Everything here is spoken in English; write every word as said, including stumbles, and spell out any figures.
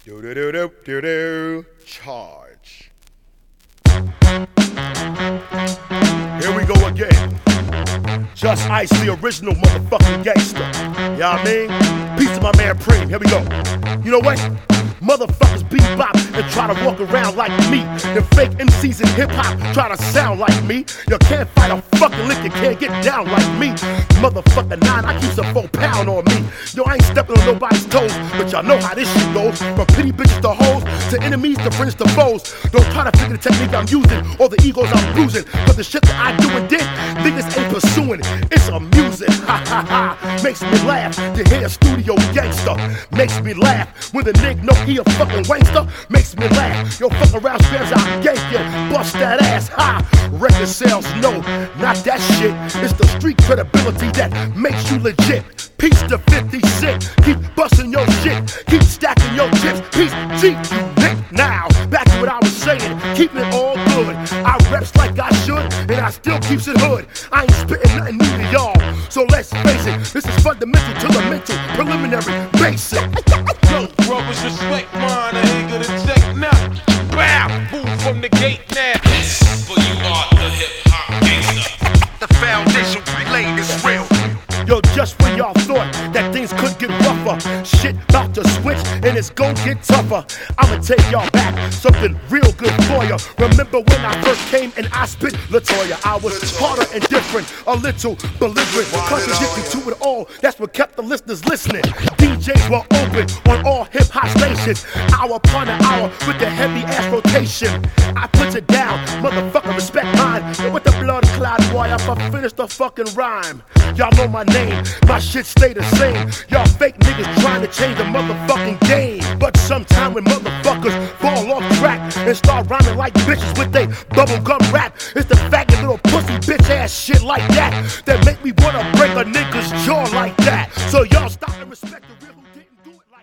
Do do do do do do. Charge. Here we go again. Just Ice, the original motherfucking gangster. You know what I mean? Peace to my man Preem. Here we go. You know what? Motherfuckers bebop and try to walk around like me. The fake M Cs in hip-hop try to sound like me. You can't fight a fucking lick, you can't get down like me. Motherfucker nine, I keep a four pound on me. Yo, I ain't stepping on nobody's toes, but y'all know how this shit goes. From pity bitches to hoes, to enemies to friends to foes. Don't try to figure the technique I'm using, or the egos I'm bruising. But the shit that I do and did, niggas ain't pursuing. It's amusing, ha ha ha. Makes me laugh to hear a studio gangster. Makes me laugh when the nigga know he a fucking wankster. Makes me laugh. Yo, fuck around, scrams out, gank you, bust that ass, ha. Record sales, no, not that shit. It's the street credibility that makes you legit. Peace to fifty cent, keep busting your shit, keep stacking your chips. Peace, G, you nick. Now, back to what I was saying, keeping it all good. I reps like I should, and I still keeps it hood. I ain't spitting nothing new to y'all, so let's face it, this is fundamental to the mental, preliminary, basic. Yo, brothers, respect mine, I ain't gonna take now. Bow, move from the gate now. Yes, for you are the hip-hop gangster. The foundation we laid is real. Yo, just when y'all thought that things could get rougher, shit bout to switch and it's gon' get tougher. I'ma take y'all back, something real good for ya. Remember when I first came and I spit Latoya? I was harder and different, a little belligerent, contradicting to it all. That's what kept the listeners listening. D Js were open on all hip-hop stations, hour upon an hour with the heavy ass rotation. I put it down, motherfucker, respect mine. And with the blood clot, boy, if I finish the fucking rhyme, y'all know my name, my shit stay the same. Y'all fake niggas trying to change the motherfucking game. But sometime when motherfuckers fall off track and start rhyming like bitches with they bubblegum rap, it's the faggot little pussy bitch ass shit like that that make me wanna break a nigga's jaw like that.